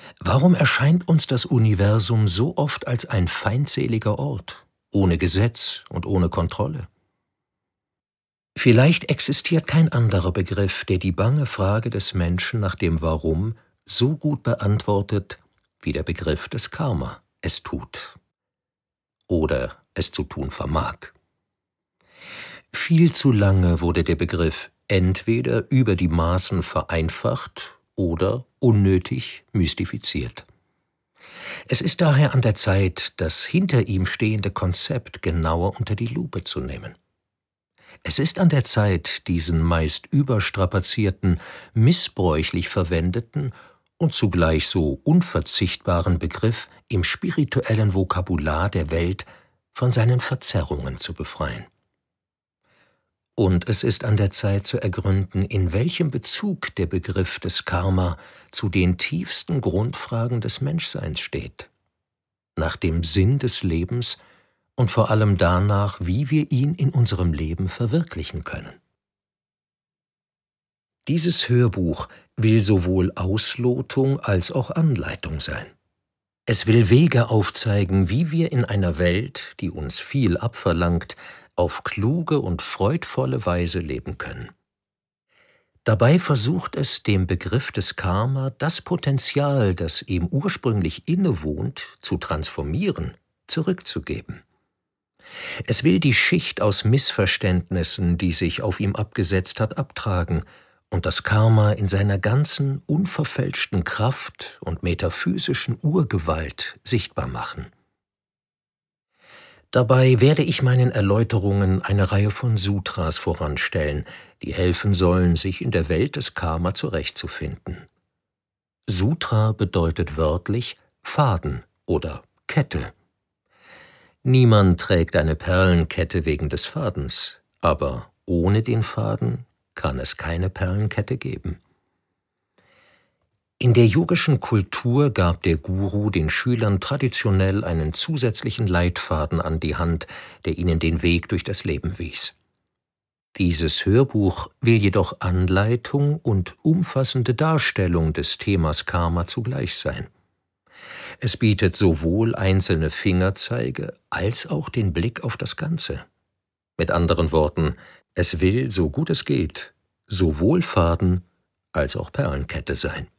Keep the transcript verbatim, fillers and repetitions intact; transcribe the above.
Warum erscheint uns das Universum so oft als ein feindseliger Ort, ohne Gesetz und ohne Kontrolle? Vielleicht existiert kein anderer Begriff, der die bange Frage des Menschen nach dem Warum so gut beantwortet wie der Begriff des Karma es tut oder es zu tun vermag. Viel zu lange wurde der Begriff entweder über die Maßen vereinfacht oder unnötig mystifiziert. Es ist daher an der Zeit, das hinter ihm stehende Konzept genauer unter die Lupe zu nehmen. Es ist an der Zeit, diesen meist überstrapazierten, missbräuchlich verwendeten und zugleich so unverzichtbaren Begriff im spirituellen Vokabular der Welt von seinen Verzerrungen zu befreien. Und es ist an der Zeit zu ergründen, in welchem Bezug der Begriff des Karma zu den tiefsten Grundfragen des Menschseins steht, nach dem Sinn des Lebens und vor allem danach, wie wir ihn in unserem Leben verwirklichen können. Dieses Hörbuch will sowohl Auslotung als auch Anleitung sein. Es will Wege aufzeigen, wie wir in einer Welt, die uns viel abverlangt, auf kluge und freudvolle Weise leben können. Dabei versucht es, dem Begriff des Karma das Potenzial, das ihm ursprünglich innewohnt, zu transformieren, zurückzugeben. Es will die Schicht aus Missverständnissen, die sich auf ihm abgesetzt hat, abtragen und das Karma in seiner ganzen unverfälschten Kraft und metaphysischen Urgewalt sichtbar machen. Dabei werde ich meinen Erläuterungen eine Reihe von Sutras voranstellen, die helfen sollen, sich in der Welt des Karma zurechtzufinden. Sutra bedeutet wörtlich Faden oder Kette. Niemand trägt eine Perlenkette wegen des Fadens, aber ohne den Faden kann es keine Perlenkette geben. In der yogischen Kultur gab der Guru den Schülern traditionell einen zusätzlichen Leitfaden an die Hand, der ihnen den Weg durch das Leben wies. Dieses Hörbuch will jedoch Anleitung und umfassende Darstellung des Themas Karma zugleich sein. Es bietet sowohl einzelne Fingerzeige als auch den Blick auf das Ganze. Mit anderen Worten, es will, so gut es geht, sowohl Faden als auch Perlenkette sein.